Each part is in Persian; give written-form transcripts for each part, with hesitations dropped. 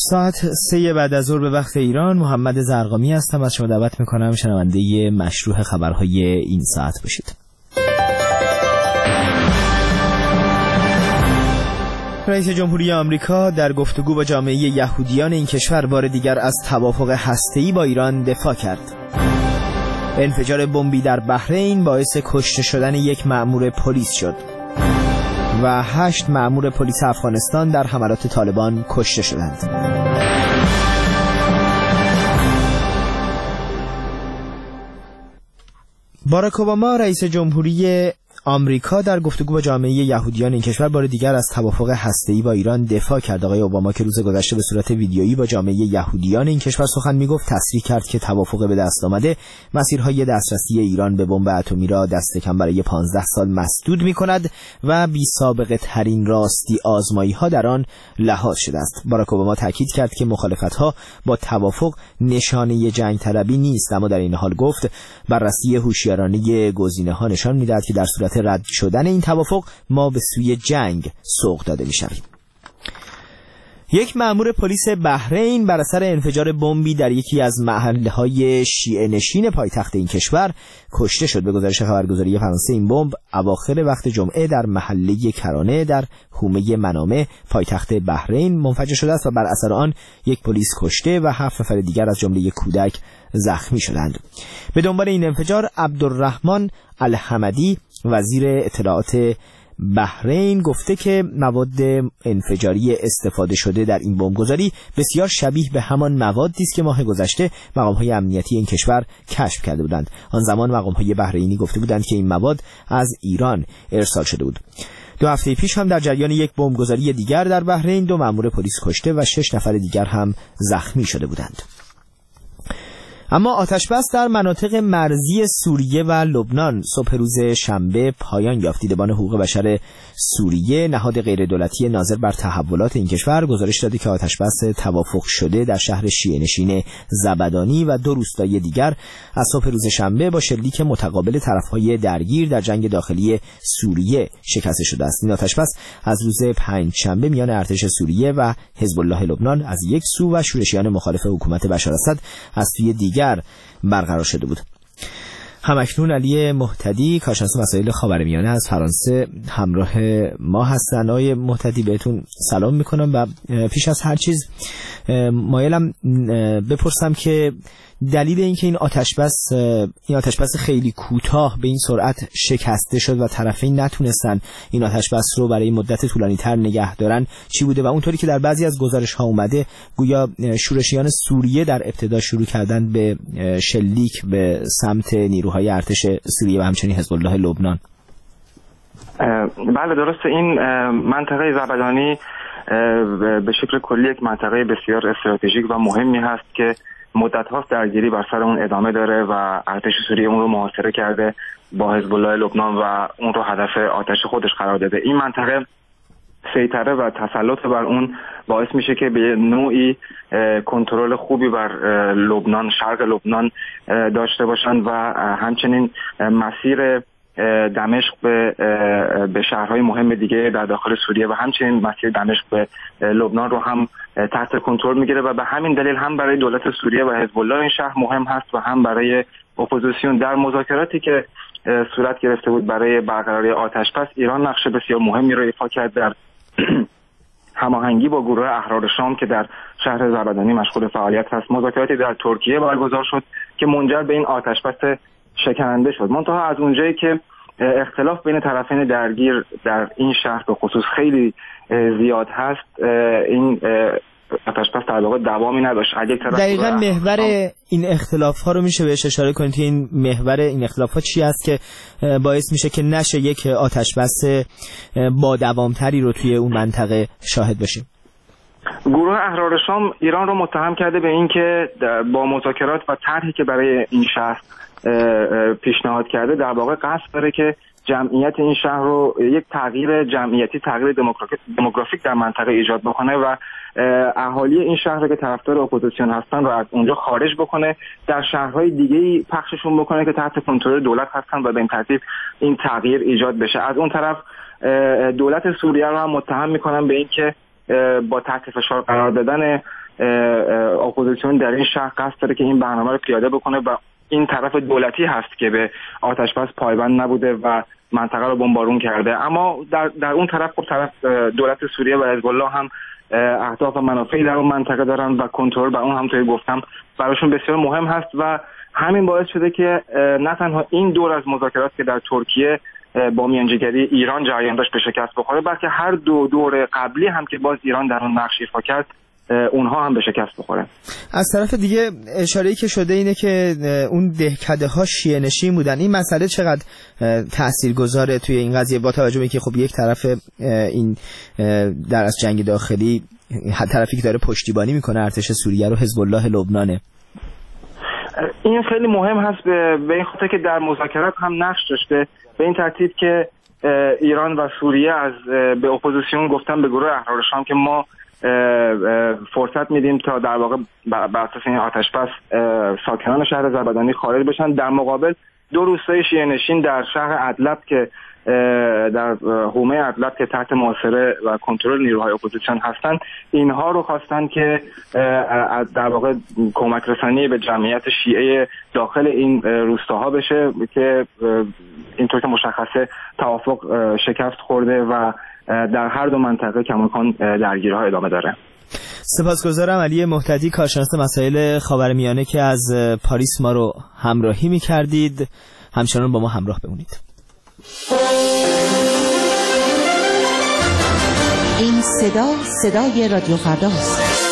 ساعت 3 بعد از ظهر به وقت ایران. محمد زرقامی هستم. از شما دعوت میکنم شنونده مشروع خبرهای این ساعت باشید. رئیس جمهوری آمریکا در گفتگو با جامعه یهودیان این کشور بار دیگر از توافق هسته‌ای با ایران دفاع کرد. انفجار بمبی در بحرین باعث کشته شدن یک مأمور پلیس شد و 8 مأمور پلیس افغانستان در حملات طالبان کشته شدند. باراک اوباما رئیس جمهوری آمریکا در گفتگو با جامعه یهودیان این کشور بار دیگر از توافق هسته‌ای با ایران دفاع کرد. آقای اوباما که روز گذشته به صورت ویدیویی با جامعه یهودیان این کشور سخن میگفت، تصریح کرد که توافق به دست آمده مسیرهای دسترسی ایران به بمب اتمی را دست کم برای 15 سال مسدود می‌کند و بی‌سابقه ترین راستی آزمایی‌ها در آن لحاظ شده است. باراک اوباما تاکید کرد که مخالفت‌ها با توافق نشانه جنگ طلبی نیست، اما در این حال گفت بررسی هوشیارانه گزینه‌ها نشان می‌دهد که در صورت رد شدن این توافق ما به سوی جنگ سوق داده می‌شویم. یک مأمور پلیس بحرین بر اثر انفجار بمبی در یکی از محله‌های شیعه نشین پایتخت این کشور کشته شد. به گزارش خبرگزاری فرانسه این بمب اواخر وقت جمعه در محله کرانه در حومه منامه پایتخت بحرین منفجر شده است و بر اثر آن یک پلیس کشته و 7 نفر دیگر از جمله یک کودک زخمی شدند. به دنبال این انفجار عبدالرحمن الحمدی وزیر اطلاعات بحرین گفته که مواد انفجاری استفاده شده در این بمبگذاری بسیار شبیه به همان موادی است که ماه گذشته مقام‌های امنیتی این کشور کشف کرده بودند. آن زمان مقام‌های بحرینی گفته بودند که این مواد از ایران ارسال شده بود. 2 هفته پیش هم در جریان یک بمبگذاری دیگر در بحرین 2 مأمور پلیس کشته و 6 نفر دیگر هم زخمی شده بودند. اما آتش‌بس در مناطق مرزی سوریه و لبنان صبح روز شنبه پایان یافت. دیدبان حقوق بشر سوریه، نهاد غیردولتی ناظر بر تحولات این کشور، گزارش داده که آتش‌بس توافق شده در شهر شیعه نشین زبدانی و 2 روستای دیگر از صبح روز شنبه با شلیک متقابل طرف‌های درگیر در جنگ داخلی سوریه شکسته شده است. این آتش‌بس از روز پنجشنبه میان ارتش سوریه و حزب الله لبنان از یک سو و شورشیان مخالف حکومت بشار اسد از سوی دیگر برقرار شده بود. همکنون علی مهتدی کارشناس مسائل خاورمیانه از فرانسه همراه ما هستند. آقای مهتدی بهتون سلام میکنم و پیش از هر چیز مایلم بپرسم که دلیل اینکه این آتشبس خیلی کوتاه به این سرعت شکسته شد و طرفین نتونستن این آتشبس رو برای مدت طولانی تر نگه دارن چی بوده؟ و اونطوری که در بعضی از گزارش ها اومده گویا شورشیان سوریه در ابتدا شروع کردن به شلیک به سمت نیروهای ارتش سوریه و همچنین حزب الله لبنان. بله درسته. این منطقه زبدانی به شکل کلی یک منطقه بسیار استراتژیک و مهمی هست که مدت هاست درگیری بر سر اون ادامه داره و ارتش سوریه اون رو محاصره کرده با حزب الله لبنان و اون رو هدف آتش خودش قرار داده. این منطقه سیطره و تسلط بر اون باعث میشه که به نوعی کنترل خوبی بر لبنان، شرق لبنان داشته باشن و همچنین مسیر دمشق به شهرهای مهم دیگه در داخل سوریه و همچنین مسیر دمشق به لبنان رو هم تحت کنترل میگیره و به همین دلیل هم برای دولت سوریه و حزب الله این شهر مهم هست و هم برای اپوزیسیون. در مذاکراتی که صورت گرفته بود برای برقراری آتش‌بس، ایران نقش بسیار مهمی رو ایفا کرد در هماهنگی با گروه احرار شام که در شهر زبدانی مشغول فعالیت هست. مذاکراتی در ترکیه برگزار شد که منجر به این آتش‌بس شکننده شد. منتها از اونجایی که اختلاف بین طرفین درگیر در این شهر به خصوص خیلی زیاد هست، این آتش‌بس در واقع دوامی نداشت. دقیقاً محور این اختلاف‌ها رو میشه بهش اشاره کنید که این محور این اختلاف‌ها چی است که باعث میشه که نشه یک آتش‌بس با دوامتری رو توی اون منطقه شاهد باشیم؟ گروه احرار شام ایران رو متهم کرده به این که با مذاکرات و طرحی که برای این شهر پیشنهاد کرده در واقع قصد داره که جمعیت این شهر رو یک تغییر جمعیتی، تغییر دموگرافیک در منطقه ایجاد بکنه و اهالی این شهر که طرفدار اپوزیسیون هستن رو از اونجا خارج بکنه، در شهرهای دیگه‌ای پخششون بکنه که تحت کنترل دولت هستن و به این ترتیب این تغییر ایجاد بشه. از اون طرف دولت سوریه رو هم متهم میکنن به این که با تحت فشار قرار دادن اپوزیسیون در این شهر قصد داره که این برنامه رو پیاده بکنه و این طرف دولتی هست که به آتش‌بس پایبند نبوده و منطقه رو بمبارون کرده. اما در اون طرف دولت سوریه و حزب الله هم اهداف و منافعی در اون منطقه دارن و کنترل و اون همونطوری گفتم براشون بسیار مهم هست و همین باعث شده که نه تنها این دور از مذاکرات که در ترکیه با میانجیگری ایران جریان داشت به شکست بخوره، بلکه هر دو دور قبلی هم که باز ایران در اون نقش ایفا کرد اونها هم به شکست بخوره. از طرف دیگه اشاره‌ای که شده اینه که اون دهکده‌ها شیعه نشین بودن. این مسئله چقدر تاثیرگذاره توی این قضیه با توجه به اینکه خب یک طرف این در از جنگ داخلی طرفی که داره پشتیبانی میکنه ارتش سوریه رو حزب الله لبنانه؟ این خیلی مهم هست به این خاطر که در مذاکرات هم نقش داشته، به این ترتیب که ایران و سوریه از به اپوزیسیون گفتن به گروه احرار شام که ما فرصت میدیم تا در واقع بر اساس این آتش‌بس ساکنان شهر زربدانی خارج بشن. در مقابل دو روستای شیعه نشین در شهر ادلب که در حومه ادلب که تحت محاصره و کنترل نیروهای اپوزیسیون هستند، اینها رو خواستن که در واقع کمک رسانی به جمعیت شیعه داخل این روستاها بشه که اینطور که مشخصه توافق شکست خورده و در هر دو منطقه کماکان درگیری‌ها ادامه داره. سپاسگزارم علی مهتدی، کارشناس مسائل خاورمیانه که از پاریس ما رو همراهی می‌کردید. همچنان با ما همراه بمونید. این صدای رادیو فرداست.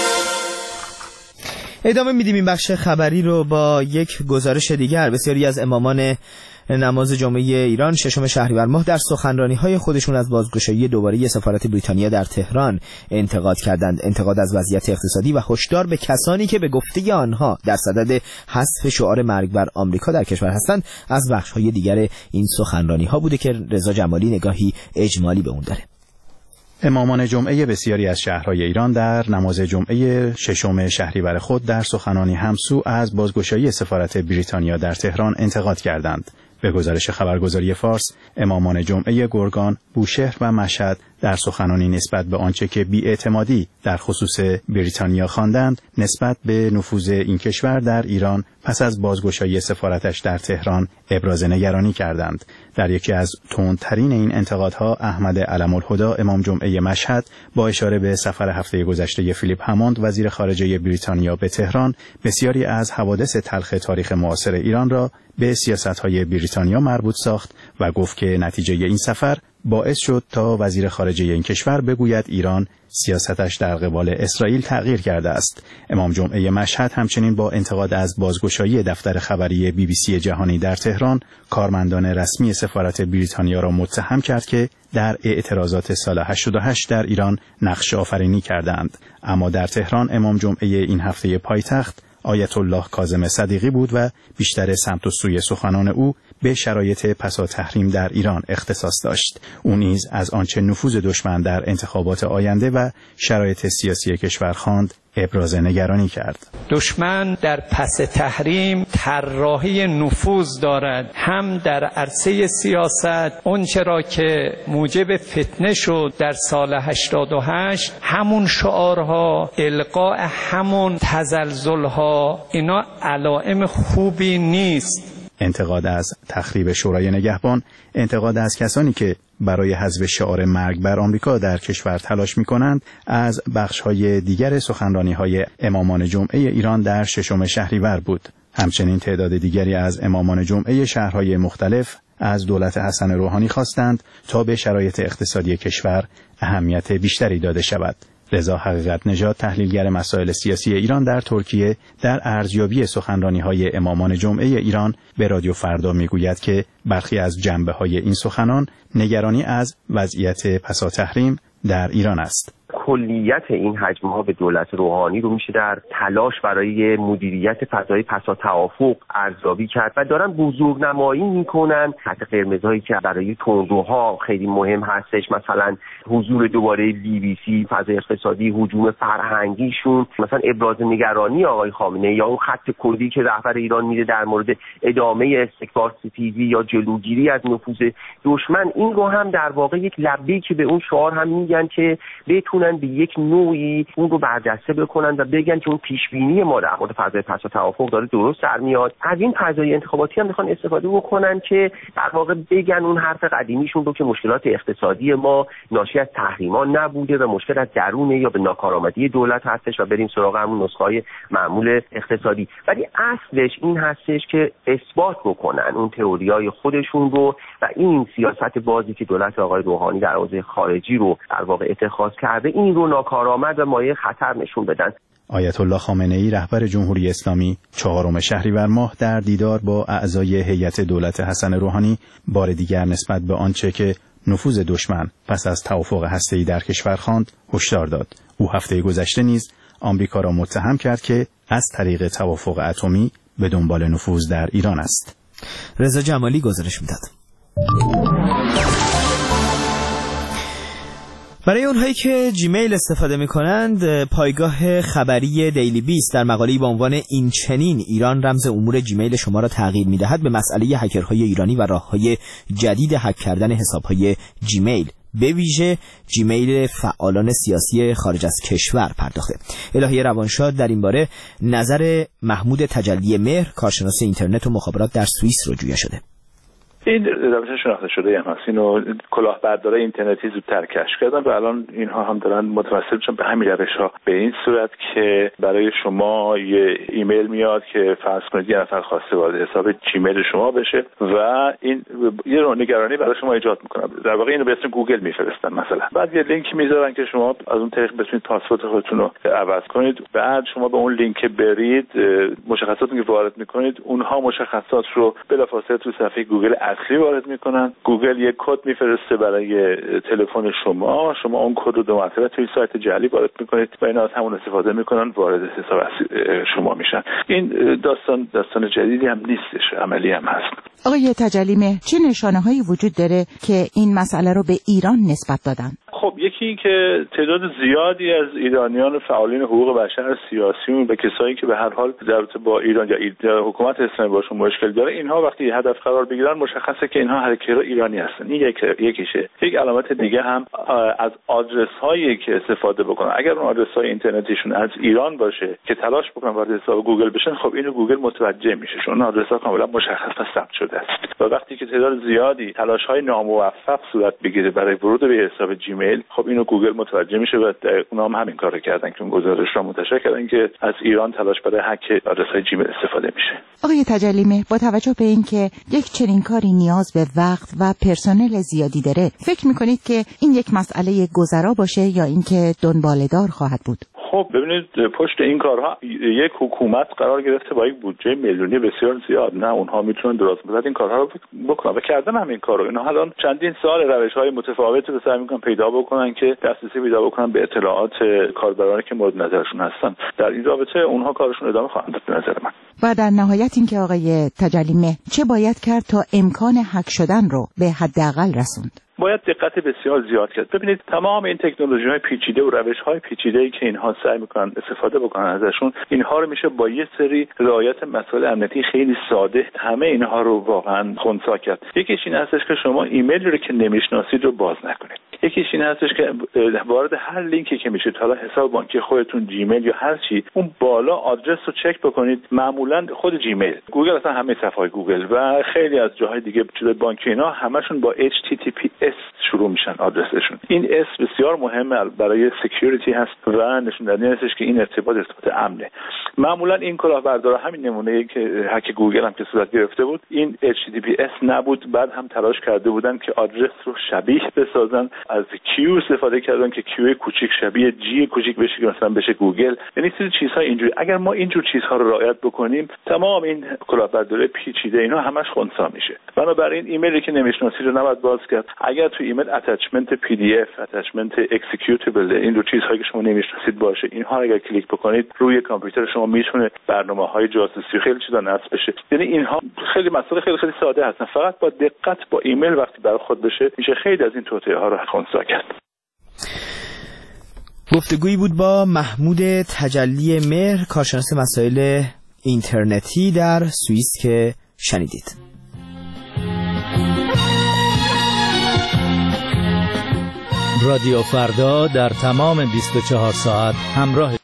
ادامه میدیم این بخش خبری رو با یک گزارش دیگر. بسیاری از امامان نماز جمعه ایران ششم شهریور ماه در سخنرانی‌های خودشون از بازگشایی دوباره سفارت بریتانیا در تهران انتقاد کردند. انتقاد از وضعیت اقتصادی و هشدار به کسانی که به گفته آنها در صدد حذف شعار مرگ بر آمریکا در کشور هستند از بخش‌های دیگر این سخنرانی‌ها بوده که رضا جمالی نگاهی اجمالی به اون داره. امامان جمعه بسیاری از شهرهای ایران در نماز جمعه ششم شهریور خود در سخنانی همسو از بازگشایی سفارت بریتانیا در تهران انتقاد کردند. به گزارش خبرگزاری فارس، امامان جمعه گرگان، بوشهر و مشهد در سخنانی نسبت به آنچه که بی‌اعتمادی در خصوص بریتانیا خواندند نسبت به نفوذ این کشور در ایران پس از بازگشایی سفارتش در تهران ابراز نگرانی کردند. در یکی از تندترین این انتقادها احمد علم الهدی امام جمعه مشهد با اشاره به سفر هفته گذشته فیلیپ هموند وزیر خارجه بریتانیا به تهران بسیاری از حوادث تلخ تاریخ معاصر ایران را به سیاست‌های بریتانیا مربوط ساخت و گفت که نتیجه این سفر باعث شد تا وزیر خارجه این کشور بگوید ایران سیاستش در قبال اسرائیل تغییر کرده است. امام جمعه مشهد همچنین با انتقاد از بازگشایی دفتر خبری BBC جهانی در تهران کارمندان رسمی سفارت بریتانیا را متهم کرد که در اعتراضات سال 88 در ایران نقش آفرینی کردند. اما در تهران امام جمعه این هفته پایتخت آیت الله کاظم صدیقی بود و بیشتر سمت و سوی سخنان او به شرایط پسا تحریم در ایران اختصاص داشت. او نیز از آنچه نفوذ دشمن در انتخابات آینده و شرایط سیاسی کشور خواند ابراز نگرانی کرد. دشمن در پس تحریم طراحی نفوذ دارد، هم در عرصه سیاست آنچه را که موجب فتنه شد در سال 88 همون شعارها، القاء همون تزلزلها، اینا علائم خوبی نیست. انتقاد از تخریب شورای نگهبان، انتقاد از کسانی که برای حذف شعار مرگ بر آمریکا در کشور تلاش می‌کنند، از بخش‌های دیگر سخنرانی‌های امامان جمعه ایران در ششم شهریور بود. همچنین تعداد دیگری از امامان جمعه شهرهای مختلف از دولت حسن روحانی خواستند تا به شرایط اقتصادی کشور اهمیت بیشتری داده شود. رضا حقیقت نژاد، تحلیلگر مسائل سیاسی ایران در ترکیه، در ارزیابی سخنرانی‌های امامان جمعه ایران به رادیو فردا میگوید که برخی از جنبه‌های این سخنان نگرانی از وضعیت پسا تحریم در ایران است. کلیت این حجم‌ها به دولت روحانی رو میشه در تلاش برای مدیریت فضای پسا توافق ارزیابی کرد و دارن بزرگنمایی میکنن خط قرمزهایی که برای تندروها خیلی مهم هستش، مثلا حضور دوباره BBC، فضای اقتصادی، هجوم فرهنگیشون، مثلا ابراز نگرانی آقای خامنه‌ای یا اون خط کلی که رهبر ایران میده در مورد ادامه استکبار ستیزی یا جلوگیری از نفوذ دشمن. این رو هم در واقع یک لبه‌ای که به اون شعار هم میگن که بتونن بتونن به یک نوعی اون رو برجسته بکنن و بگن که اون پیشبینی ما در مورد فضای پسا توافق داره درست در میاد. از این فضای انتخاباتی هم میخوان استفاده بکنن که در واقع بگن اون حرف قدیمیشون رو که مشکلات اقتصادی ما ناشی از تحریما نبوده و مشکل از درونه یا به ناکارآمدی دولت هستش و بریم سراغ همون نسخه‌های معمول اقتصادی. ولی اصلش این هستش که اثبات بکنن اون تئوریای خودشون رو و این سیاست بازی که دولت آقای روحانی در حوزه خارجی رو در واقع اتخاذ کرده این رو ناکارآمد و مایه خطر نشون بدن. آیت الله خامنه‌ای رهبر جمهوری اسلامی 4 شهریور ماه در دیدار با اعضای هیئت دولت حسن روحانی بار دیگر نسبت به آنچه که نفوذ دشمن پس از توافق هسته‌ای در کشور خواند هشدار داد. او هفته گذشته نیز آمریکا را متهم کرد که از طریق توافق اتمی به دنبال نفوذ در ایران است. رضا جمالی گزارش می‌داد. برای اونهایی که جیمیل استفاده می‌کنند، پایگاه خبری دیلی بیست در مقاله‌ای با عنوان این چنین ایران رمز امور جیمیل شما را تغییر می‌دهد به مسئله هکرهای ایرانی و راه‌های جدید هک کردن حساب‌های جیمیل به ویژه جیمیل فعالان سیاسی خارج از کشور پرداخته. الهی روانشاد در این باره نظر محمود تجلی مهر، کارشناس اینترنت و مخابرات در سوئیس رو جویا شده. این روش شناخته شده هم هست. اینو کلاهبردارای اینترنتی زودتر کشف کردن و الان اینها هم دارن متوسل میشن به همین روش‌ها، به این صورت که برای شما یه ایمیل میاد که فرض کنید یه نفر خواسته وارد حساب جیمیل شما بشه و این یه نگرانی برای شما ایجاد میکنه. در واقع اینو به اسم گوگل میفرستن مثلا. بعد یه لینک میذارن که شما از اون طریق بتونید پاسورد خودتون رو عوض کنید. بعد شما به اون لینک برید، مشخصاتتون که وارد میکنید اونها مشخصات رو بلافاصله تو صفحه گوگل اصلی وارد میکنن. گوگل یک کد میفرسته برای تلفن شما اون کد رو 2 مرتبه توی سایت جعلی وارد میکنید و اینا از همون استفاده میکنن، وارد حساب شما میشن. این داستان جدیدی هم نیستش، عملی هم هست. آقای تجلی مهر، چه نشانه‌هایی وجود داره که این مسئله رو به ایران نسبت دادن؟ خب یکی این که تعداد زیادی از ایرانیان فعالین حقوق بشر، سیاسیون و کسایی که به هر حال در رابطه با ایران یا حکومت اسلامی باشون مشکل داره، اینها وقتی هدف قرار بگیرن مشخصه که اینها هکرها ایرانی هستن. این یکیشه. یک علامت دیگه هم از آدرس هایی که استفاده بکنن. اگر اون آدرس های اینترنتیشون از ایران باشه که تلاش بکنن وارد حساب گوگل بشن، خب اینو گوگل متوجه میشه، چون آدرس ها کاملا مشخص و ثبت شده است. و وقتی که تعداد زیادی تلاش های ناموفق صورت بگیره برای ورود به حساب جیمیل، خب اینو گوگل متوجه میشه و اونا هم همین کارو کردن که اون گزارش رو منتشر کردن که از ایران تلاش برای هک آدرس‌های جیمیل استفاده میشه. آقای تجلی مهر، با توجه به اینکه یک چنین کاری نیاز به وقت و پرسنل زیادی داره، فکر میکنید که این یک مسئله گذرا باشه یا اینکه دنباله‌دار خواهد بود؟ خب ببینید، پشت این کارها یک حکومت قرار گرفته با یک بودجه میلیونی بسیار زیاد. نه اونها میتونن درست مدت این کارها رو بکنن و کردن همین کارو. اینا الان چندین سال روش‌های متفاوتی رو سعی میکنن پیدا بکنن که دسترسی پیدا بکنن به اطلاعات کاربرانی که مورد نظرشون هستن. در این رابطه اونها کارشون ادامه خواهند داد به نظر من. و در نهایت اینکه آقای تجلی مهر، چه باید کرد تا امکان هک شدن رو به حداقل رسوند؟ باید دقت بسیار زیاد کرد. ببینید تمام این تکنولوژی‌های پیچیده و روش‌های پیچیده‌ای که اینها سعی می‌کنن استفاده بکنن ازشون، اینها رو میشه با یه سری رعایت مسائل امنیتی خیلی ساده همه اینها رو واقعا خنثی کرد. یکیش این هستش که شما ایمیلی رو که نمیشناسید رو باز نکنید. یکیش این هستش که وارد هر لینکی که میشید، حالا حساب بانکی خودتون، جیمیل یا هر چی، اون بالا آدرس رو چک بکنید. معمولا خود جیمیل، گوگل، اصلا همه صفحه‌های گوگل و خیلی از جاهای دیگه چیز بانکی اینا همشون با HTTPS شروع میشن آدرسشون. این اس بسیار مهمه برای سکیوریتی هست و نشون دهنده هستش که این ارتباط امنه. معمولا این کلاهبردارا همین نمونه‌ای که هک گوگل هم که صورت گرفته بود، این HTTPS نبود. بعد هم تلاش کرده بودن که آدرس رو شبیه بسازن، از کیو استفاده کردن که کیو کوچیک شبیه جی کوچیک بشه که مثلا بشه گوگل. یعنی چیزها اینجوری. اگر ما اینجور چیزها رو رعایت بکنیم، تمام این کلاهبرداری پیچیده اینا همش خنثی میشه. بنابراین ایمیلی که نمیشناسید رو نباید باز کرد. اگر تو ایمیل اتچمنت PDF، اتچمنت اکسیکیوتیبل، این دو چیزهایی که شما نمیشناسید باشه، اینها اگر کلیک بکنید روی کامپیوتر شما میتونه برنامه‌های جاسوسی خیلی چیزا نصب بشه. یعنی اینها خیلی مسائل خیلی ساده هستن. فقط با دقت با ایمیل وقتی برای خود بشه، میشه خیلی از این توطئه‌ها رو خنثی کرد. گفتگویی بود با محمود تجلی مهر، کارشناس مسائل اینترنتی در سوئیس که شنیدید. رادیو فردا در تمام 24 ساعت همراه